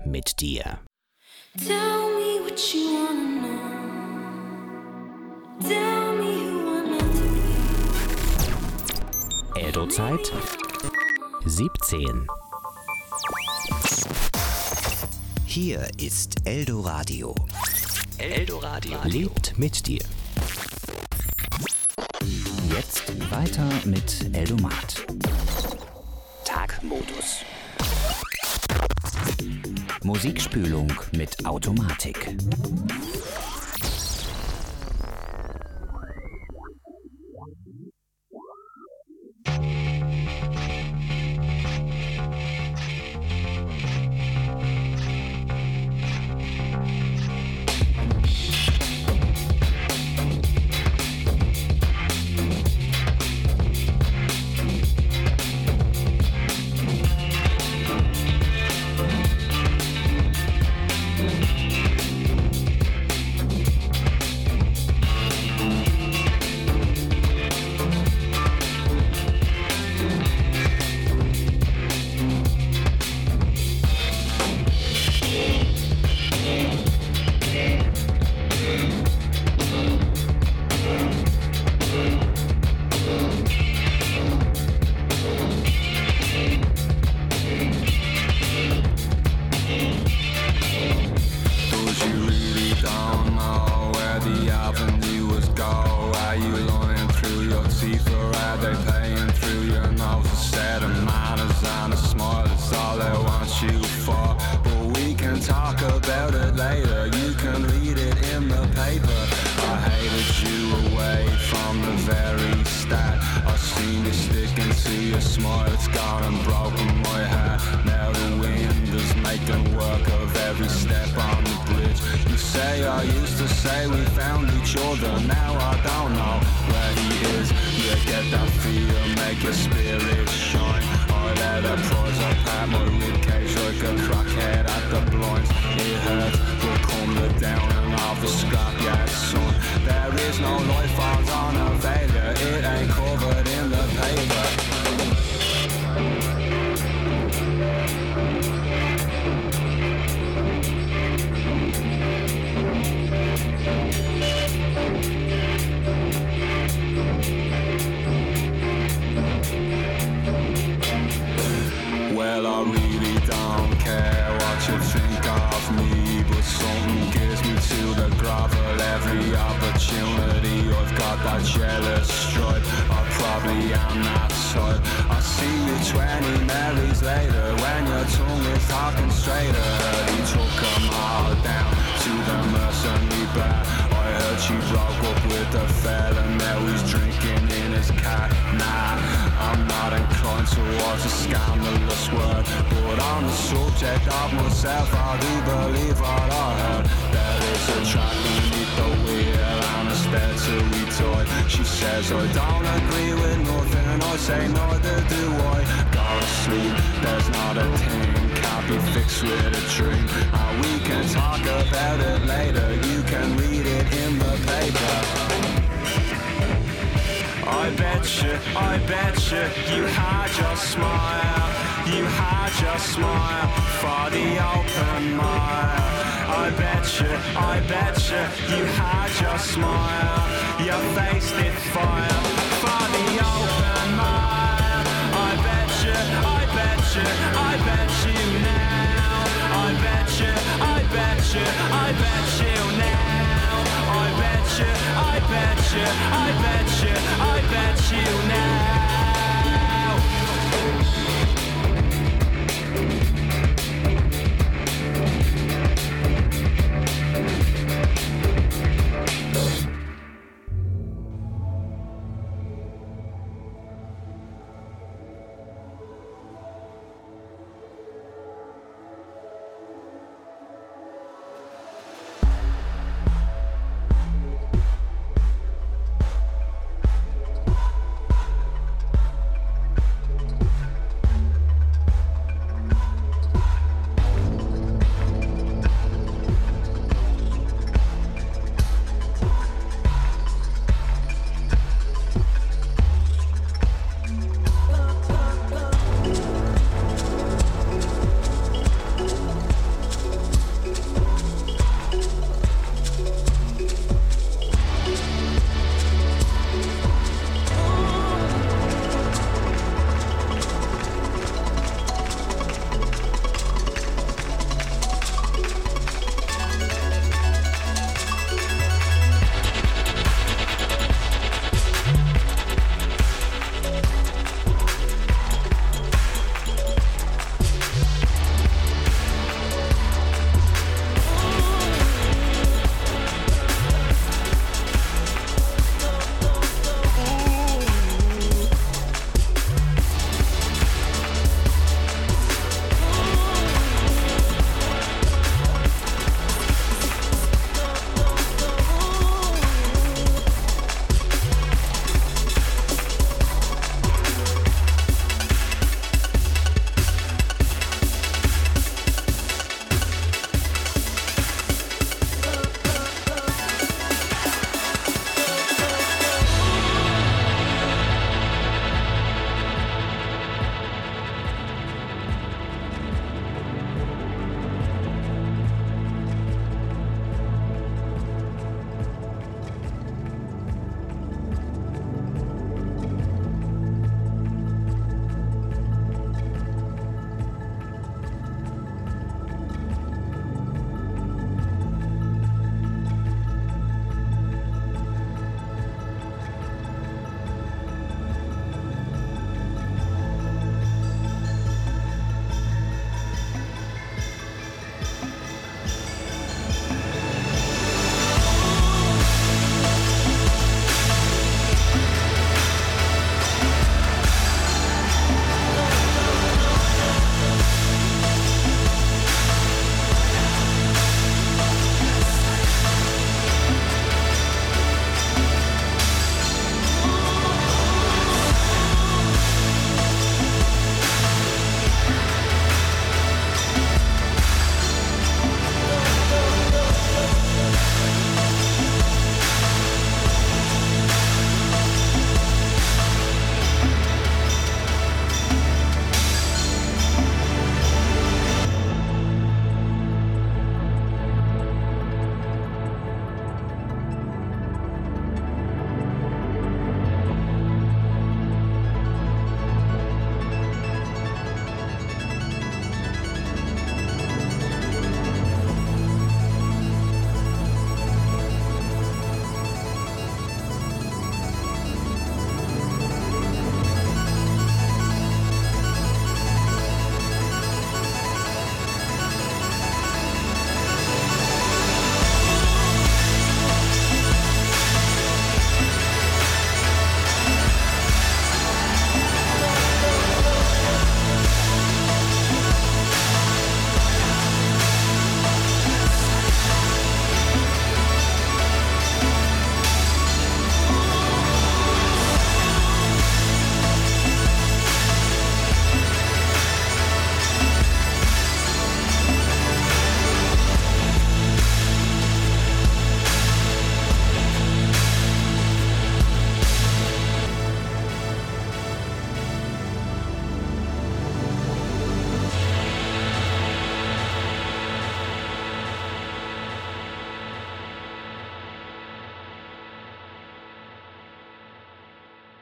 mit dir. Tell me what you wanna know. Tell me who I'm meant to be. Eldo-Zeit 17. Hier ist Eldoradio. Eldoradio lebt mit dir. Jetzt weiter mit Eldomat. Tagmodus. Musikspülung mit Automatik.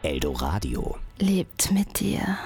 Eldoradio. Lebt mit dir.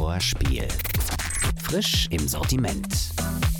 Vorspiel. Frisch im Sortiment.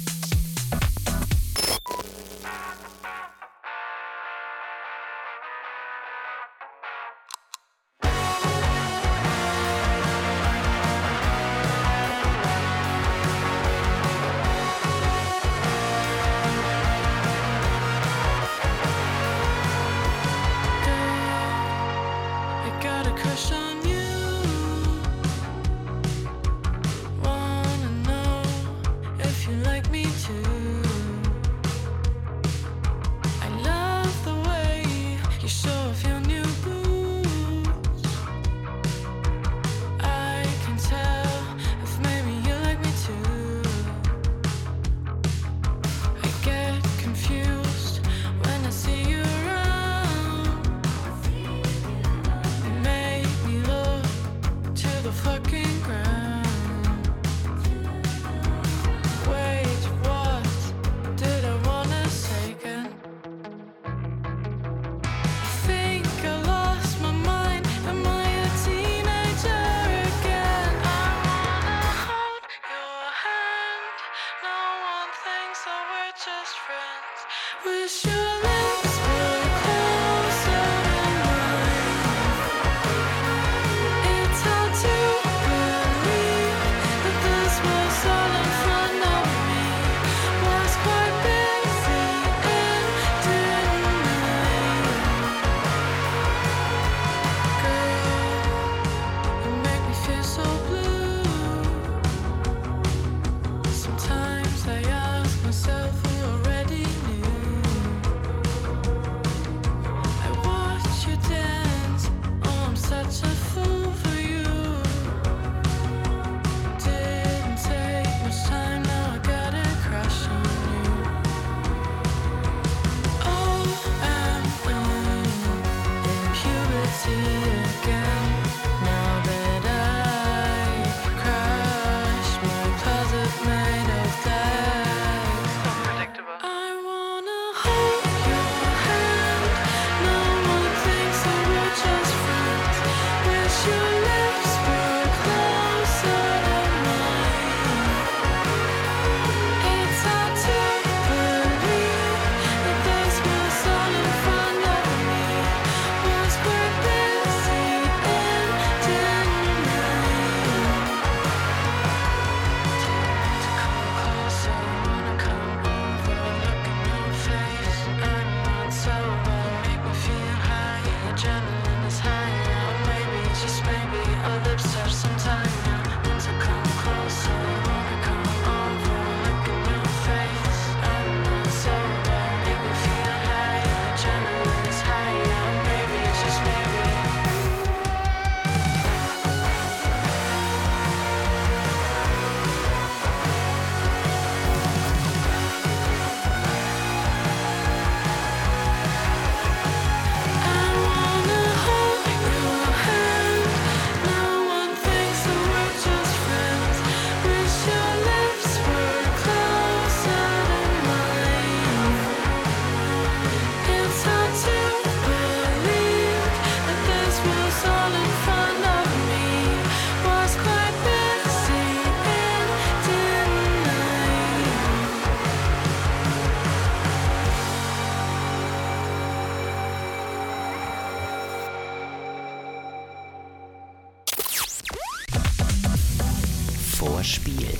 Vorspiel.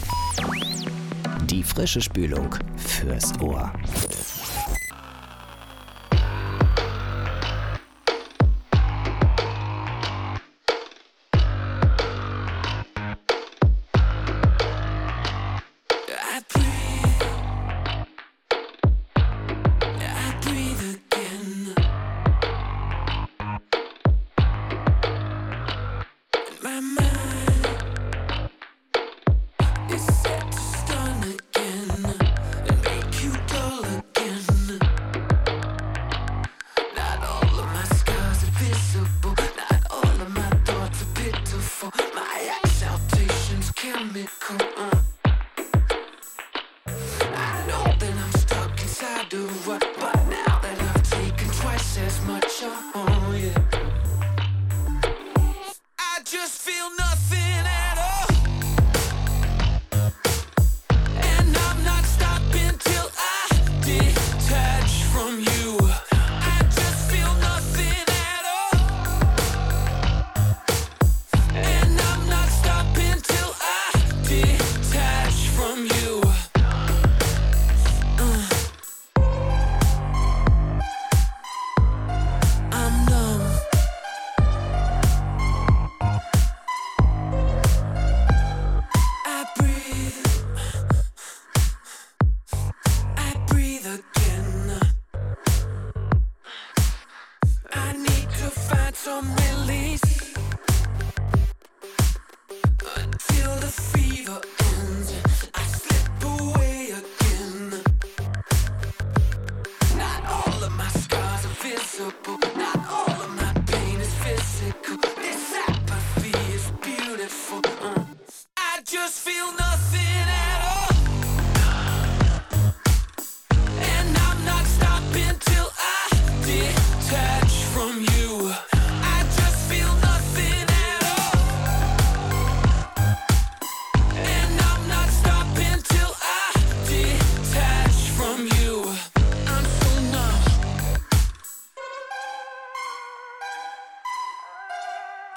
Die frische Spülung fürs Ohr. Set to stun again and make you dull again.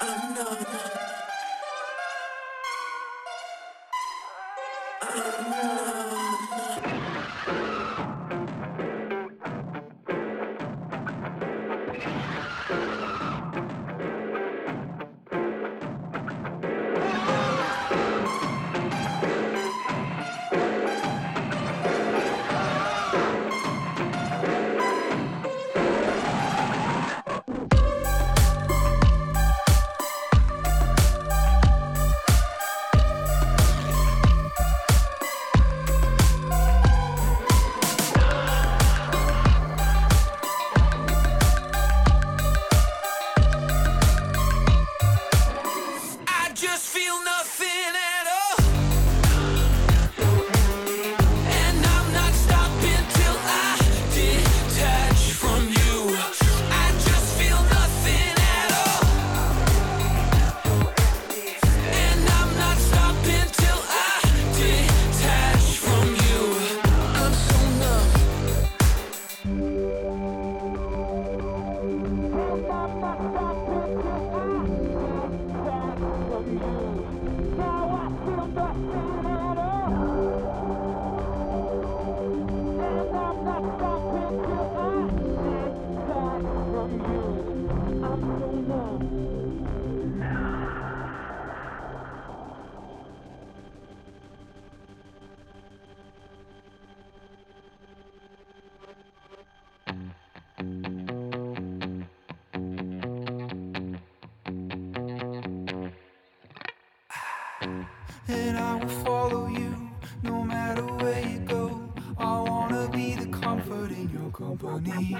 And I will follow you no matter where you go. I wanna be the comfort in your company.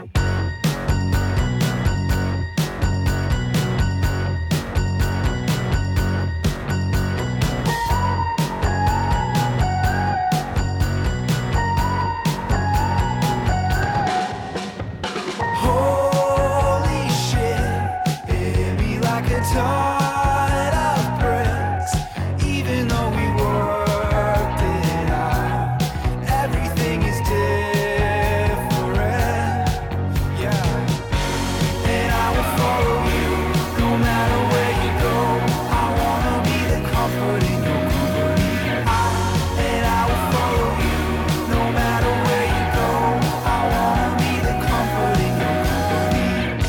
Holy shit, it hit me like a ton of bricks. Even though we worked it out, everything is different. Yeah. And I will follow you no matter where you go. I wanna be the comfort in your company. And I will follow you no matter where you go. I wanna be the comfort in your company.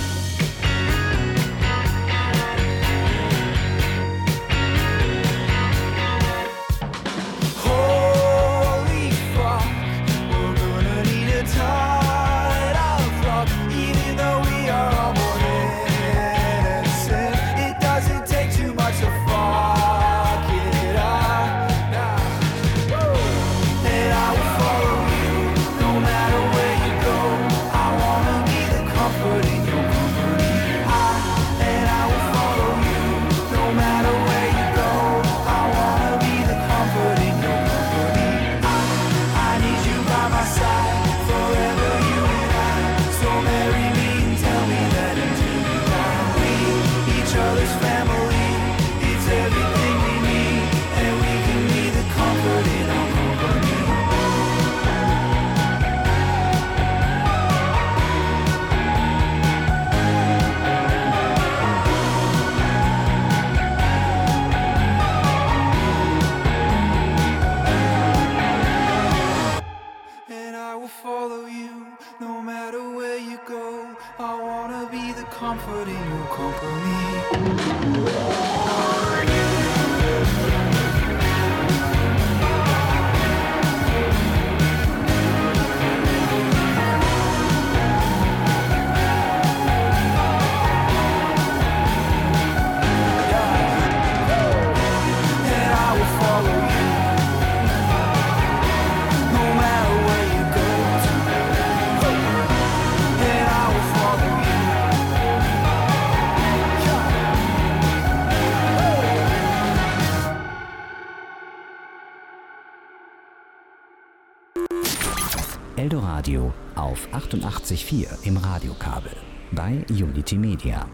Holy fuck, we're gonna need a ton of luck. Even though we are all born innocent, it doesn't take too much to fuck it up. Nah. And I will follow you no matter where you go. I wanna be the comfort in your company. And I will follow you no matter where you go. I wanna be the comfort in your company. I need you by my side forever, you and I. So marry me and tell me that until you die, we each other's family. It's everything we need, and we can be the comfort in our company. And I will follow you no matter where you go. I wanna be the comfort in your company. And I will follow you no matter where you go. And I will follow you. Eldoradio auf 88.4 im Radiokabel bei Unity Media.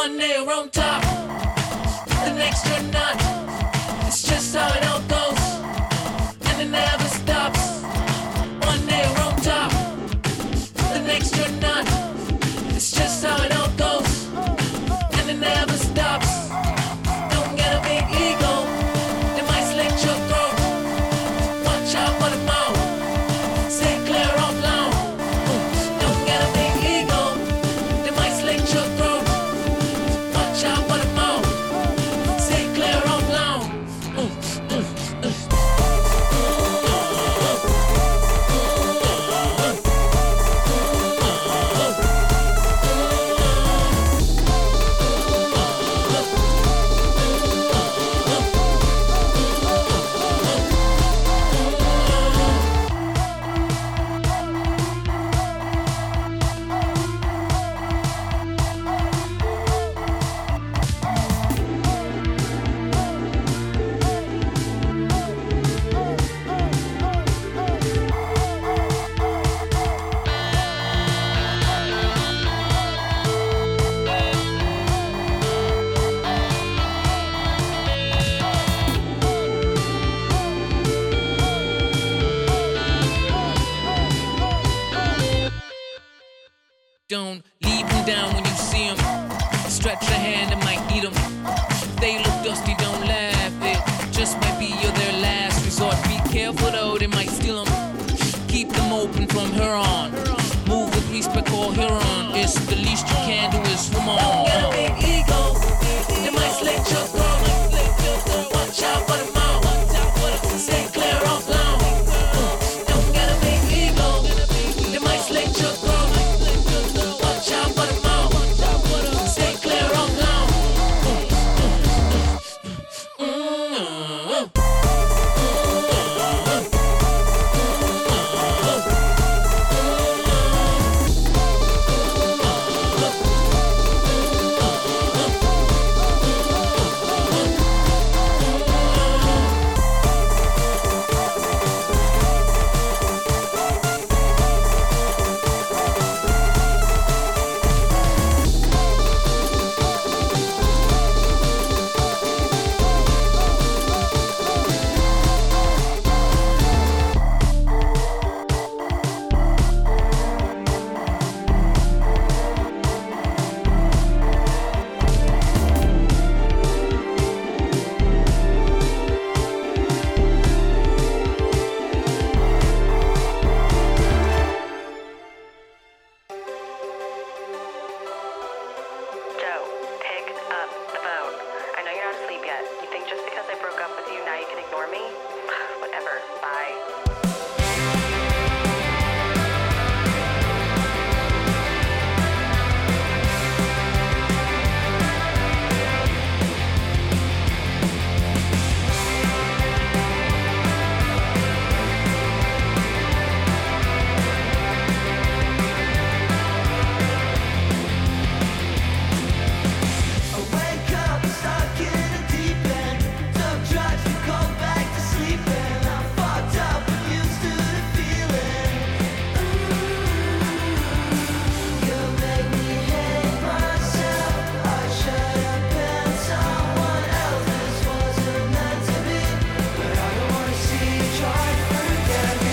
One day you're on top, the next you're not. It's just how it all goes, and it never stops. One day you're on top, the next you're not. It's just how it all goes, and it never stops. Don't get a big ego, they might slit your throat. Watch out for the mouth, stay clear of loud. Don't get a big ego, they might slit your throat. Watch out for the mouth, stay clear of loud. Don't leave them down when you see them. Stretch your hand, it might eat them. If they look dusty, don't laugh. It just might be their last resort. Be careful though, they might steal them. Keep them open from here on. Move with respect or Huron. It's the least you can do is swim on. Don't get a big ego, they might slit your throat. Watch out for the mouth, stay clear of loud. Don't get a big ego, they might slit your throat. Watch out for the mouth, stay clear of loud. Joe, pick up the phone. I know you're not asleep yet. You think just because I broke up with you, now you can ignore me? Whatever. Bye. I wake up stuck in a deep end. Some tries to go back to sleeping. I'm fucked up and used to the feeling. You make me hate myself. I should have been someone else. This wasn't meant to be, but I don't wanna see you try to forget me.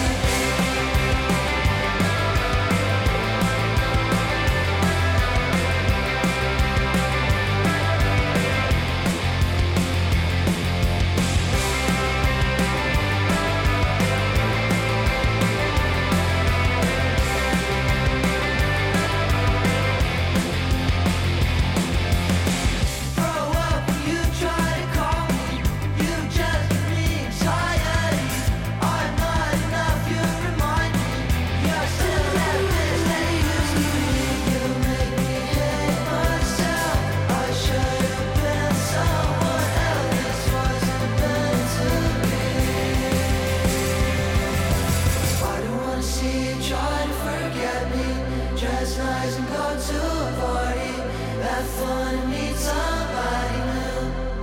Grow up when you try to call me. You just give me anxiety. I'm not enough, you remind me. You're still that bitch that you used to be. You make me hate myself. I should have been someone else. This wasn't meant to be. I don't wanna see you try to forget me. Dress nice and go to a party. Have fun and meet somebody new.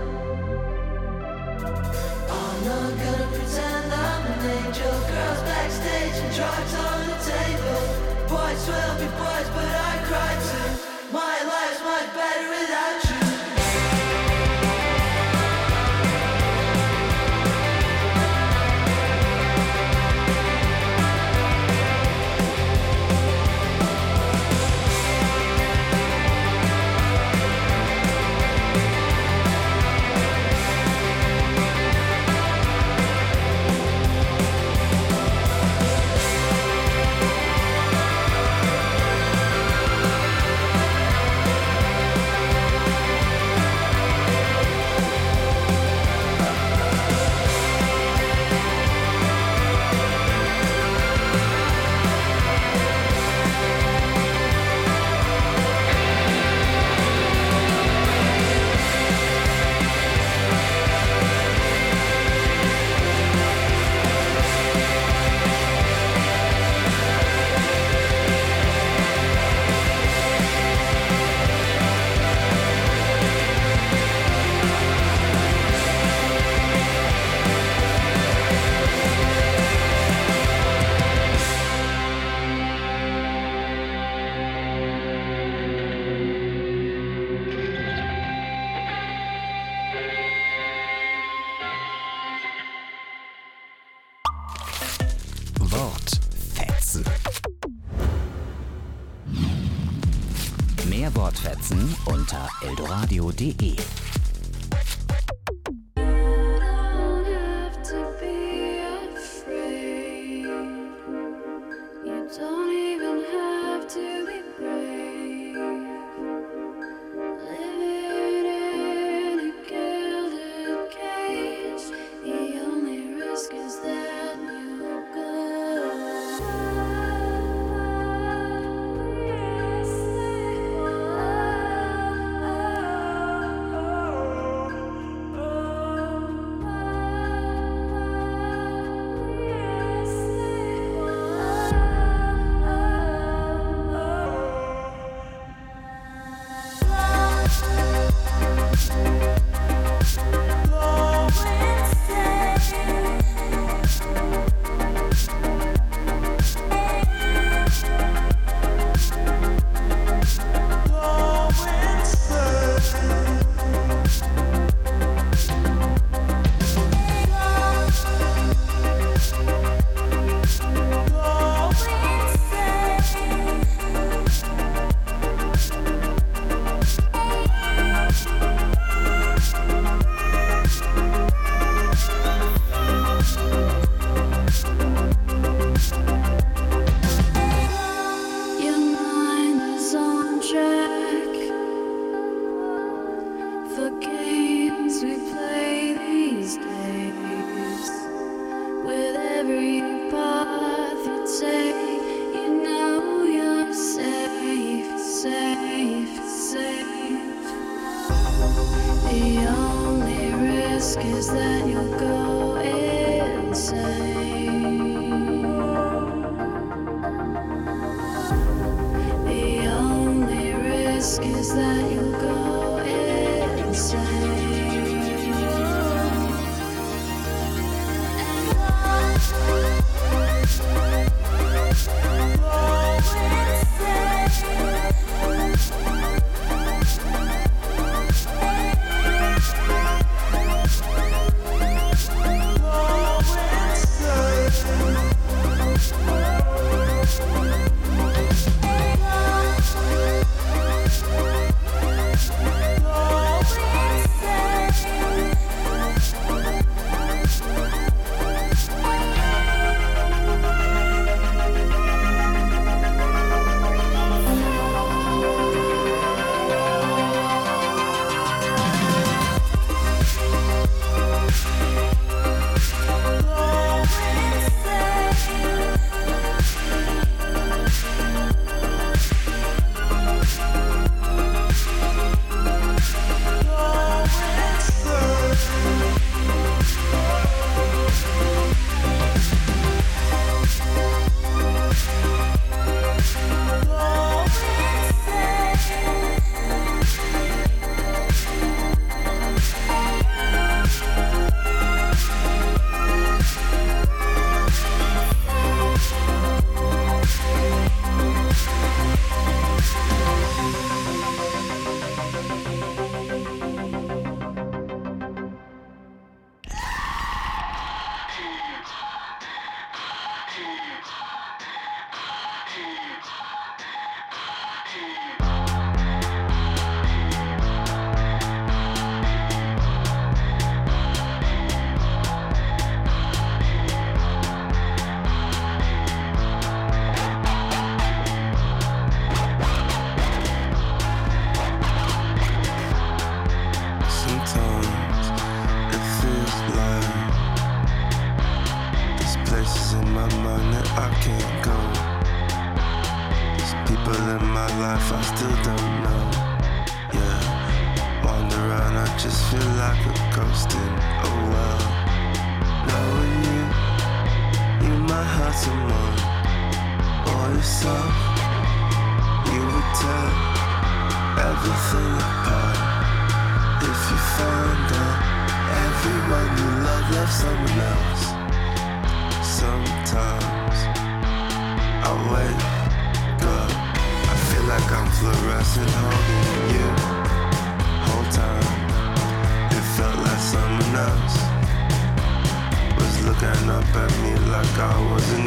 I'm not gonna pretend I'm an angel. Girls backstage and drugs on the table. Boys will be boys, but I cry too. My life's much better without you. Mehr Wortfetzen unter eldoradio.de.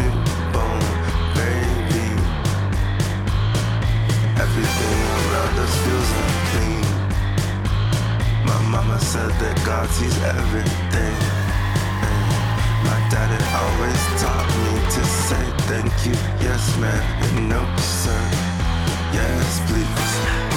Everything around us loyalty's everything. My daddy always taught me to say thank you, yes ma'am, and no sir, yes please.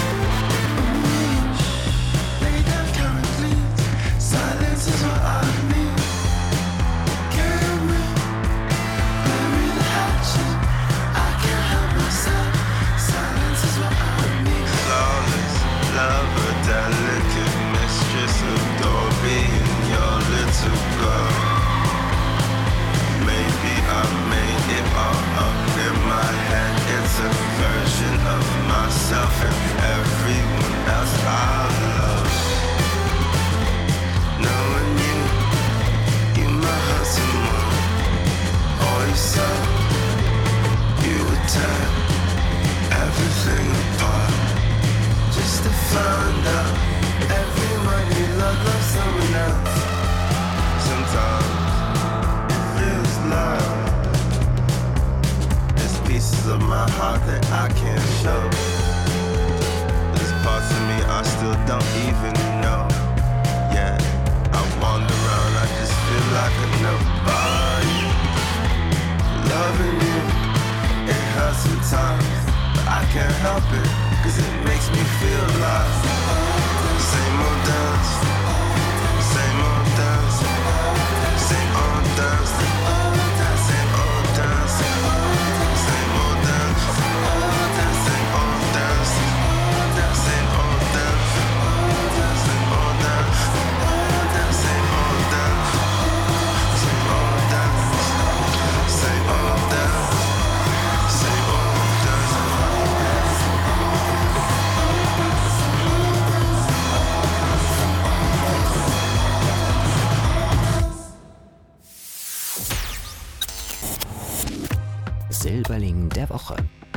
Lay down, count it please. Silence is what I need. Caramel, bury the hatchet. I can't help myself. Silence is what I need. Flawless lover, delicate mistress, adore being your little girl. Maybe I made it all up in my head. It's a version of myself and everyone else I love. Knowing you might hurt someone, or yourself. You would tear everything apart just to find out everyone you love loves someone else. Sometimes love. There's pieces of my heart that I can't show. There's parts of me I still don't even know. Yeah, I wander around, I just feel like a nobody. Loving you, it hurts sometimes, but I can't help it, cause it makes me feel alive. Same old dance, same old dance, same old dance. Silberling der Woche.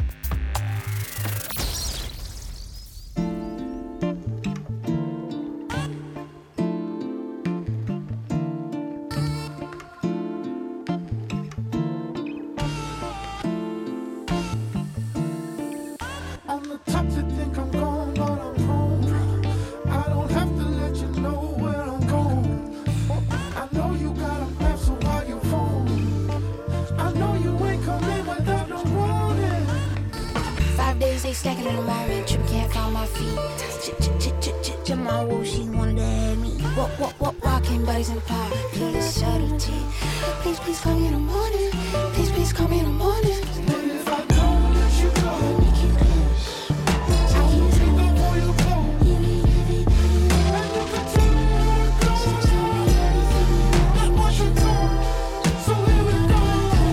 Stacking in the moment, trip can't find my feet. My woo, she wanted to have me. Walking buddies in the park, feel the subtlety. Please, please call me in the morning. Please, please call me in the morning. If I don't let you go, make you close. I can't take up all your clothes. And you can tell me where it goes. That's what you do. So here we go.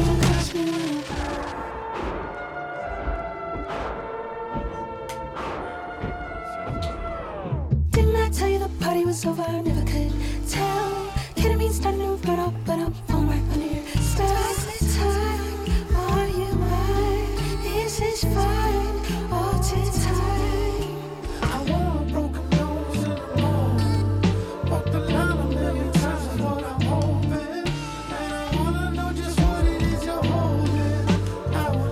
Tell you the party was over, I never could tell. Ketamine starting to burn up, but I'm falling right under your spell. This time, are you mine? This is fine, all the time. I want a broken nose in the morning. Walk the line a million times is what I'm hoping. And I wanna know just what it is you're holding. I will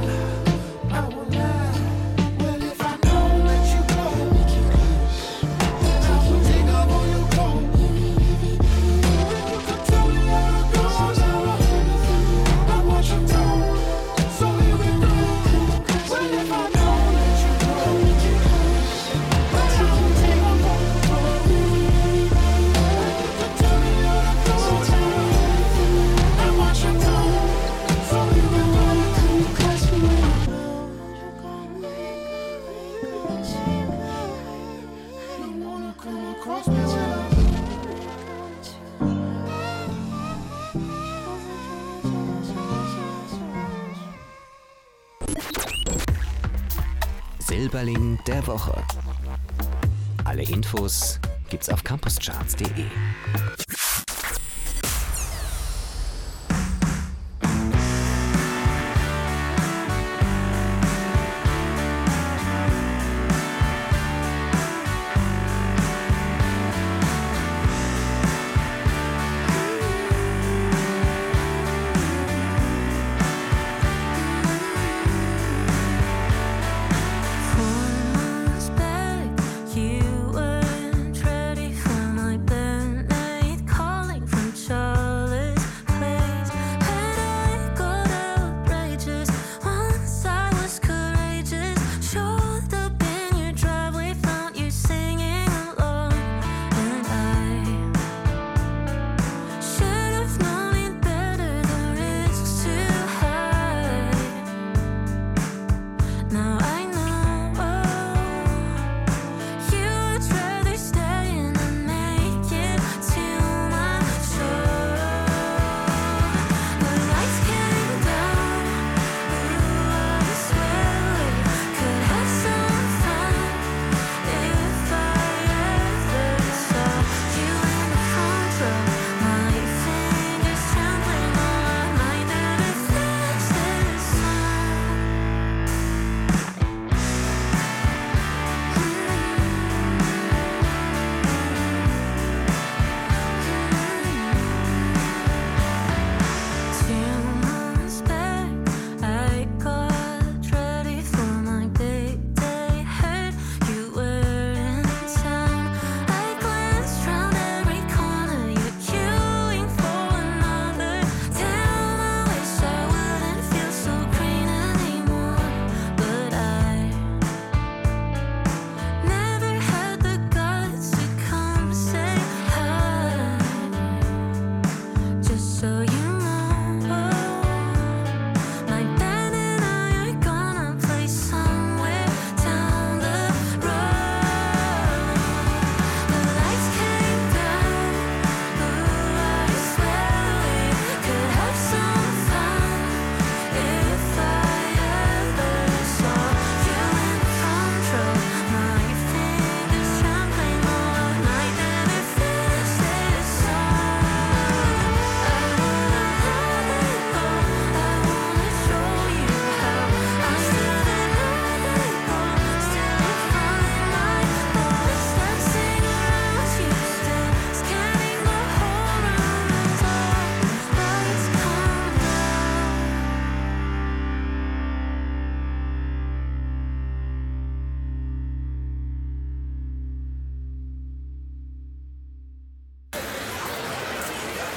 lie. Well, if I don't let you go, make you close. Take up all your clothes. You can tell me how it goes. I want your tone. So here we go. Well, if I don't let you go, make you close. Take up all your clothes. You can tell me how it goes. I want your tone. So here we go. Come close to me. I don't wanna come across me when Silberling der Woche. Alle Infos gibt's auf campuscharts.de. You weren't ready for my burn.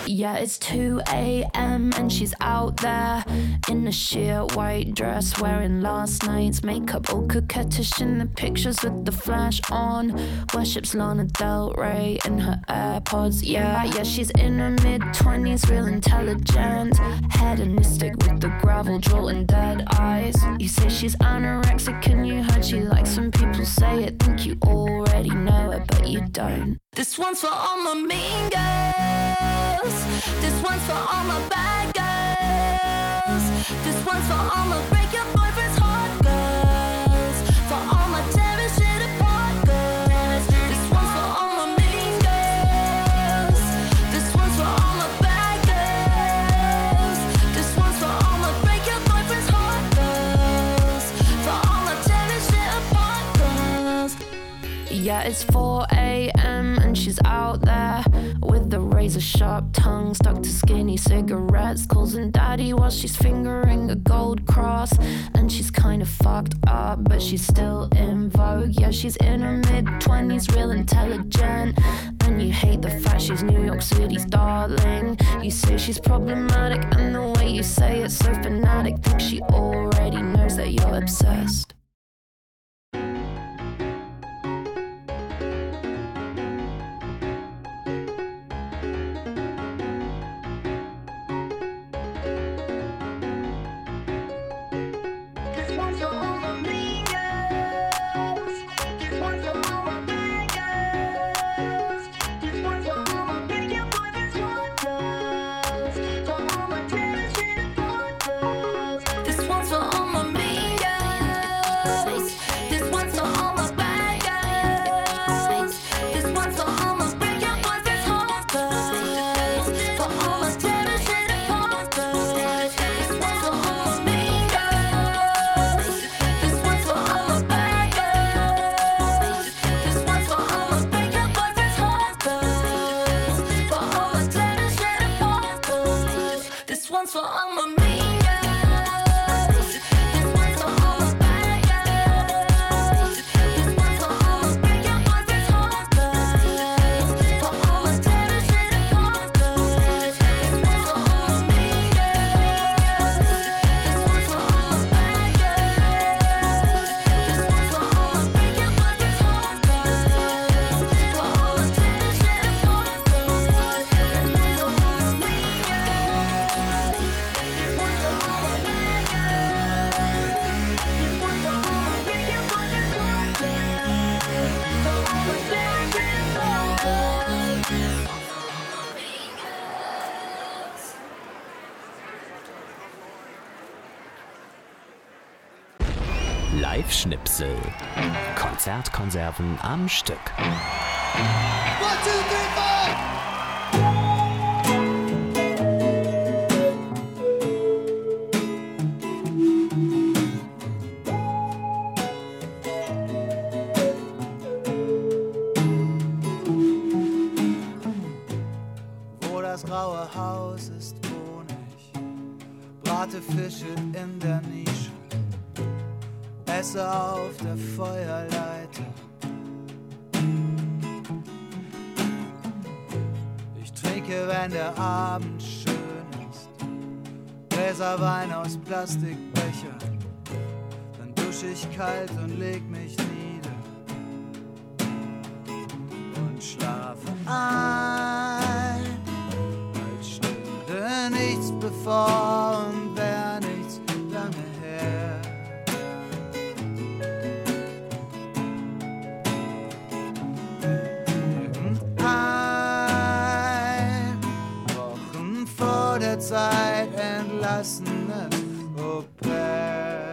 Yeah, it's 2 a.m. and she's out there in a sheer white dress, wearing last night's makeup, all coquettish in the pictures with the flash on. Worships Lana Del Rey in her AirPods. Yeah, she's in her mid-20s, real intelligent, hedonistic with the gravel jaw and dead eyes. You say she's anorexic and you heard she likes when people say it. Think you already know it, but you don't. This one's for all my mean girls. This one's for all my bad girls. This one's for all my break your boyfriend's heart girls. For all my tearing shit apart girls. This one's for all my mean girls. This one's for all my bad girls. This one's for all my break your boyfriend's heart girls. For all my tearing shit apart girls. Yeah, it's 4 a.m. and she's out there with the razor sharp tongue stuck to skinny cigarettes, causing daddy while she's fingering a gold cross. And she's kind of fucked up, but she's still in vogue. Yeah, she's in her mid-20s, real intelligent, and you hate the fact she's New York City's darling. You say she's problematic, and the way you say it's so fanatic. Think she already knows that you're obsessed. Live-Schnipsel. Konzertkonserven am Stück. 1, 2, 3, 4! Wo das graue Haus ist, wohne ich. Brate Fische in der Nische. Esse auf der Feuerleiter. Ich trinke, wenn der Abend schön ist, Gläser Wein aus Plastikbechern. Dann dusche ich kalt und leg mich nieder und schlafe ein. Als stünde nichts bevor und wär nichts lange her. Wochen vor der Zeit entlassene Au-pair.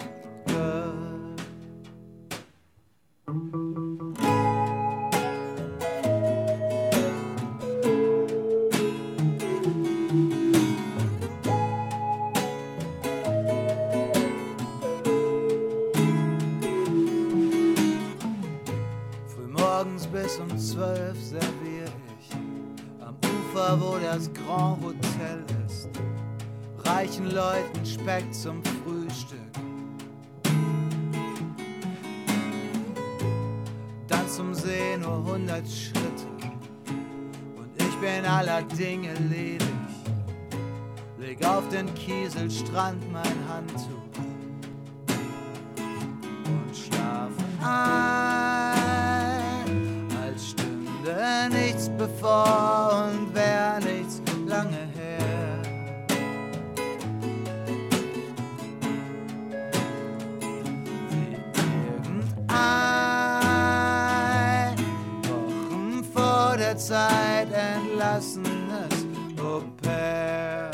Frühmorgens bis um 12 servier ich am Ufer, wo das Grand Hotel ist, reichen Leuten Speck zum Frühstück. Dann zum See nur 100 Schritte und ich bin aller Dinge ledig. Leg auf den Kieselstrand mein Handtuch und schlafe ein, als stünde nichts bevor und wär nichts lange her. Wie irgendein Wochen vor der Zeit entlassenes Au-pair.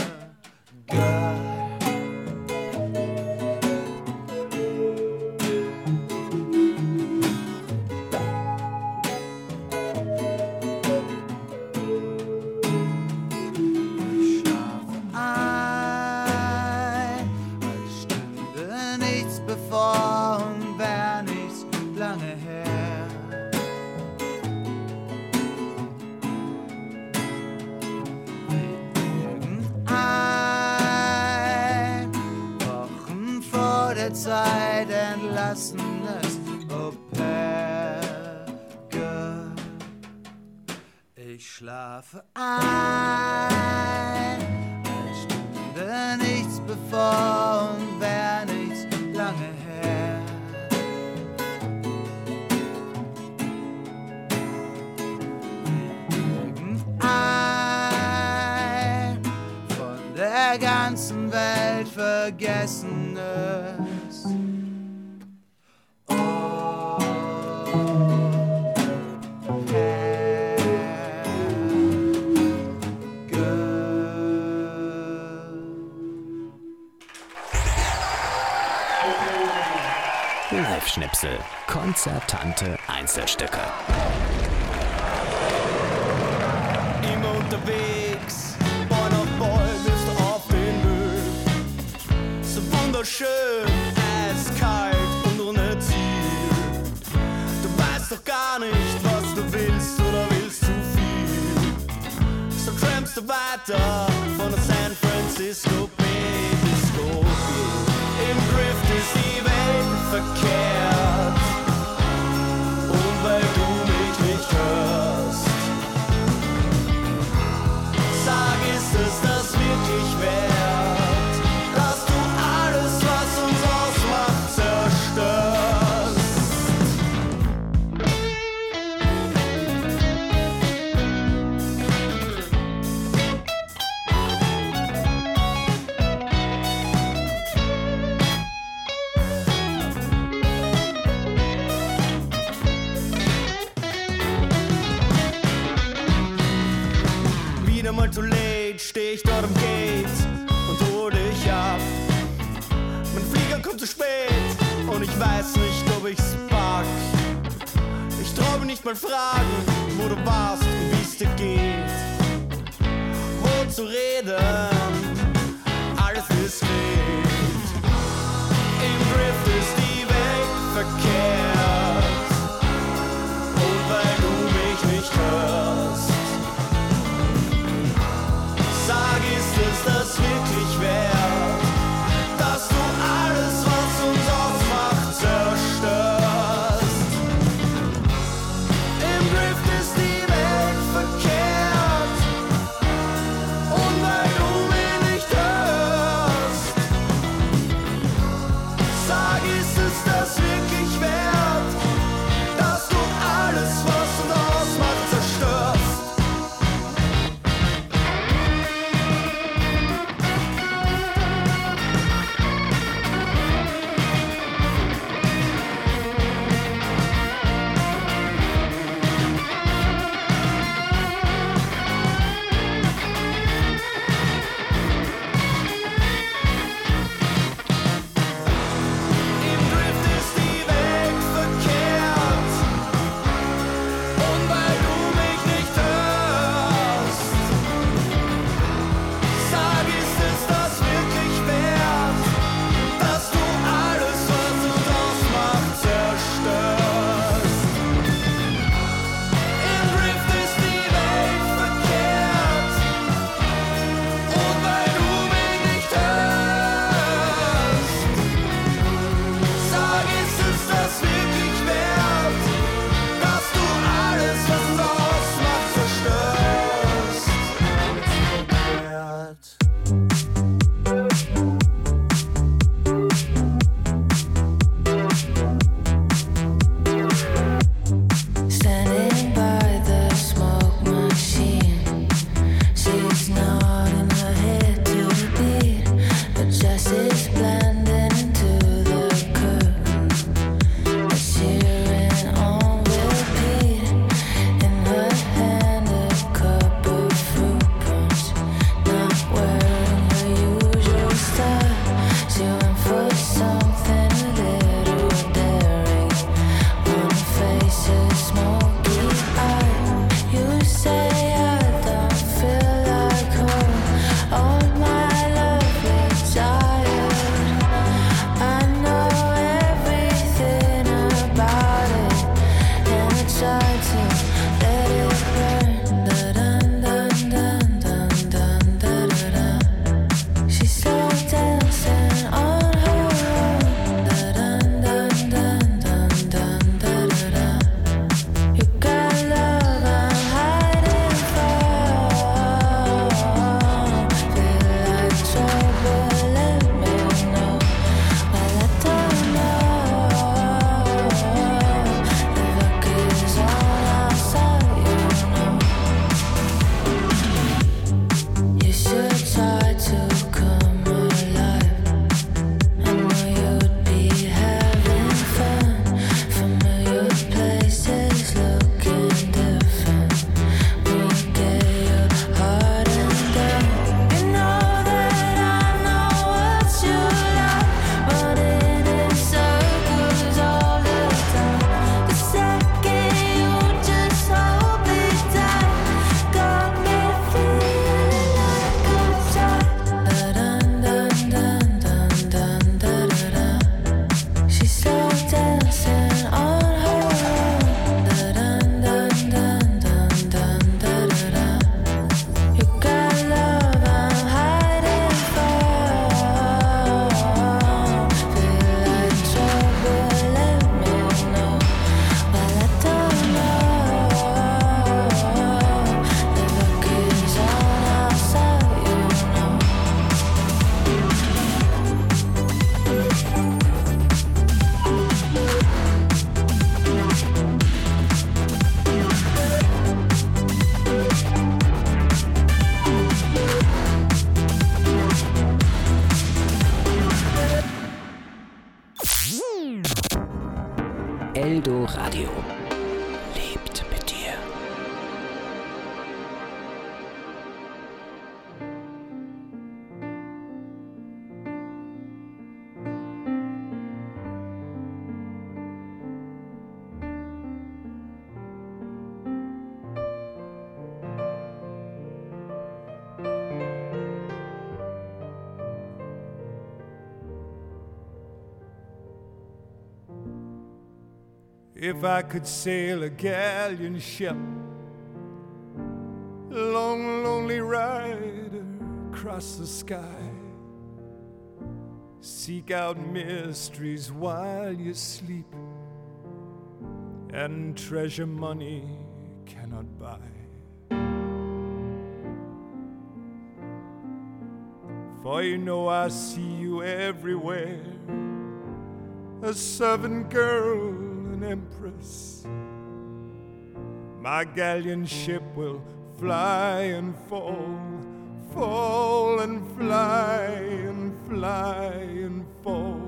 Zeit entlassenes Au-pair-Girl. Ich schlafe ein, als stünde nichts bevor und wär nichts lange her. Irgendein von der ganzen Welt vergessenes Live-Schnipsel. Konzertante Einzelstücke. Immer unterwegs, Boy nach Boy, bist du auf den Weg. So wunderschön, eiskalt und ohne Ziel. Du weißt doch gar nicht, was du willst oder willst zu viel. So trampst du weiter von der San Francisco Bay bis Tokio. Im Drift ist die Welt verkehrt. Und weil du mich nicht hörst, sag, ist es das wirklich wert, dass du alles, was uns ausmacht, zerstörst? Wieder mal zu late, steh ich dort am Gate und hol dich ab. Mein Flieger kommt zu spät und ich weiß nicht, ob ich's pack. Ich trau mich nicht mal fragen, wo du warst und wie's dir geht. Wo zu reden, alles diskret. Im Drift ist die Welt verkehrt. Und weil du mich nicht hörst, sag, ist es das wirklich wert, dass du alles, was uns ausmacht, zerstörst? Im Drift ist die Welt verkehrt. Und weil du mich Eldo Radio lebt mit dir. If I could sail a galleon ship, a long, lonely ride across the sky, seek out mysteries while you sleep, and treasure money cannot buy. For you know I see you everywhere, a servant girl, an empress. My galleon ship will fly and fall, fall and fly and fly and fall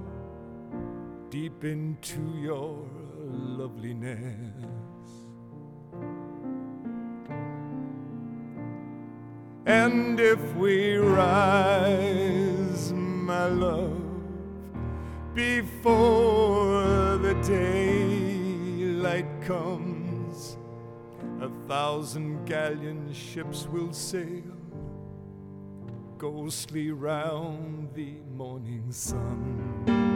deep into your loveliness. And if we rise, my love, before the daylight comes, 1,000 galleon ships will sail ghostly round the morning sun.